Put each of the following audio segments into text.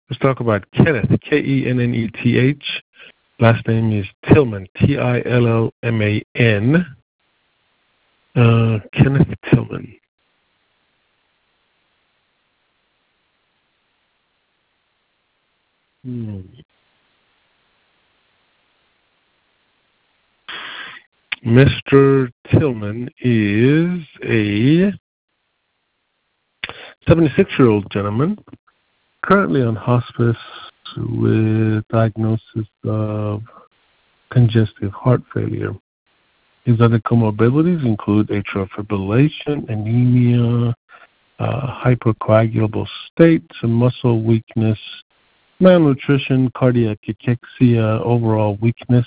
Let's talk about Kenneth, Kenneth. Last name is Tillman, Tillman. Kenneth Tillman. Mr. Tillman is a 76-year-old gentleman, currently on hospice with diagnosis of congestive heart failure. His other comorbidities include atrial fibrillation, anemia, hypercoagulable state, some muscle weakness, malnutrition, cardiac cachexia, overall weakness,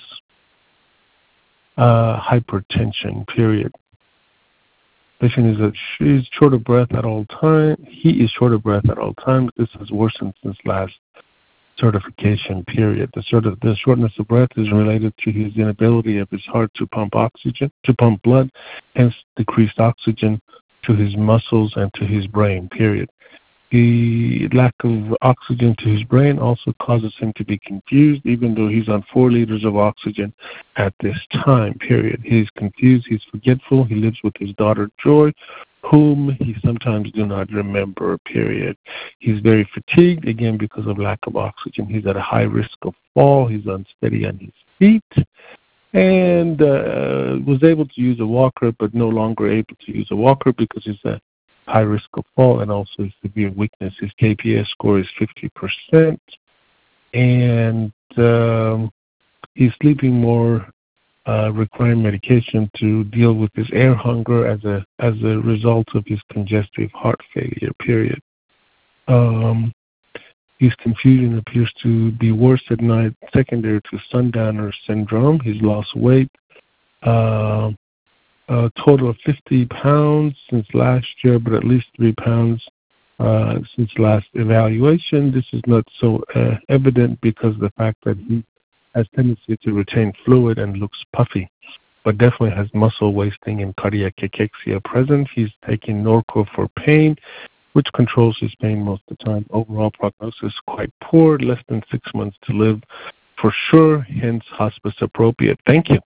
hypertension, period. Patient is that she's short of breath at all times. He is short of breath at all times. This has worsened since last certification period. The shortness of breath is related to his inability of his heart to pump blood, hence decreased oxygen to his muscles and to his brain, period. The lack of oxygen to his brain also causes him to be confused, even though he's on 4 liters of oxygen at this time, period. He's confused, he's forgetful, he lives with his daughter Joy, whom he sometimes do not remember, period. He's very fatigued, again, because of lack of oxygen. He's at a high risk of fall, he's unsteady on his feet, and was able to use a walker, but no longer able to use a walker because he's at high risk of fall and also severe weakness. His KPS score is 50%, and he's sleeping more, requiring medication to deal with his air hunger as a result of his congestive heart failure, period. His confusion appears to be worse at night, secondary to sundowner syndrome. He's lost weight. A total of 50 pounds since last year, but at least 3 pounds since last evaluation. This is not so evident because of the fact that he has tendency to retain fluid and looks puffy, but definitely has muscle wasting and cardiac cachexia present. He's taking Norco for pain, which controls his pain most of the time. Overall prognosis quite poor, less than 6 months to live for sure, hence hospice appropriate. Thank you.